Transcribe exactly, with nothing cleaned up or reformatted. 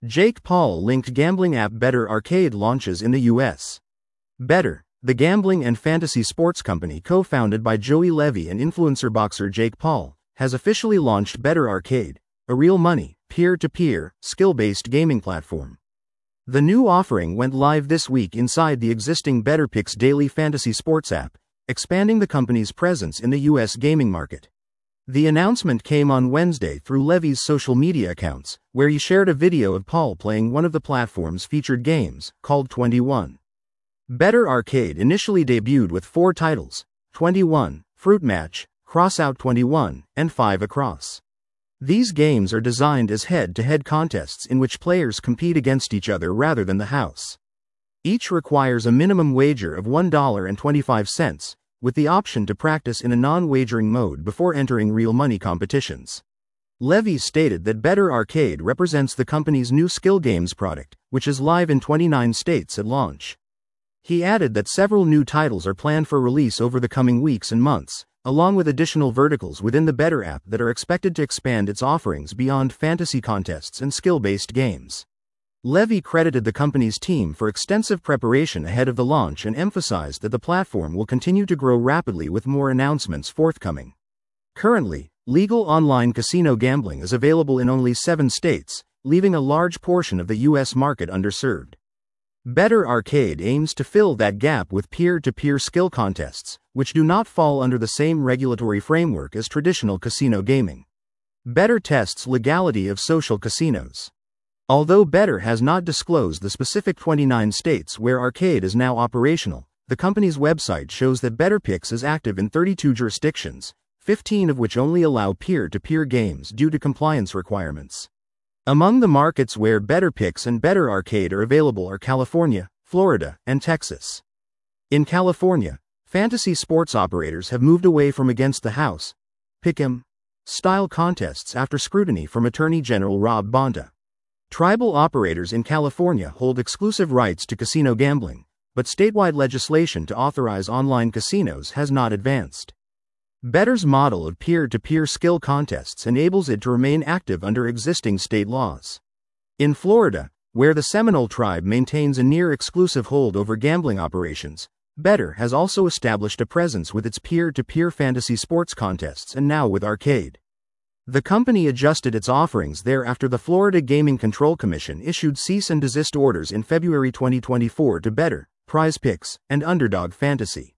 Jake Paul-linked gambling app Better Arcade launches in the U S. Better, the gambling and fantasy sports company co-founded by Joey Levy and influencer boxer Jake Paul, has officially launched Better Arcade, a real money, peer-to-peer, skill-based gaming platform. The new offering went live this week inside the existing BetterPicks daily fantasy sports app, expanding the company's presence in the U S gaming market. The announcement came on Wednesday through Levy's social media accounts, where he shared a video of Paul playing one of the platform's featured games, called twenty-one. Better Arcade initially debuted with four titles: twenty-one, Fruit Match, Crossout twenty-one, and five Across. These games are designed as head-to-head contests in which players compete against each other rather than the house. Each requires a minimum wager of one dollar and twenty-five cents, with the option to practice in a non-wagering mode before entering real money competitions. Levy stated that Better Arcade represents the company's new skill games product, which is live in twenty-nine states at launch. He added that several new titles are planned for release over the coming weeks and months, along with additional verticals within the Better app that are expected to expand its offerings beyond fantasy contests and skill-based games. Levy credited the company's team for extensive preparation ahead of the launch and emphasized that the platform will continue to grow rapidly with more announcements forthcoming. Currently, legal online casino gambling is available in only seven states, leaving a large portion of the U S market underserved. Better Arcade aims to fill that gap with peer-to-peer skill contests, which do not fall under the same regulatory framework as traditional casino gaming. Better tests legality of social casinos. Although Better has not disclosed the specific twenty-nine states where Arcade is now operational, the company's website shows that BetterPicks is active in thirty-two jurisdictions, fifteen of which only allow peer-to-peer games due to compliance requirements. Among the markets where BetterPicks and Better Arcade are available are California, Florida, and Texas. In California, fantasy sports operators have moved away from against the house, pick'em style contests after scrutiny from Attorney General Rob Bonta. Tribal operators in California hold exclusive rights to casino gambling, but statewide legislation to authorize online casinos has not advanced. Better's model of peer-to-peer skill contests enables it to remain active under existing state laws. In Florida, where the Seminole tribe maintains a near-exclusive hold over gambling operations, Better has also established a presence with its peer-to-peer fantasy sports contests and now with Arcade. The company adjusted its offerings there after the Florida Gaming Control Commission issued cease and desist orders in February twenty twenty-four to Better, PrizePicks, and Underdog Fantasy.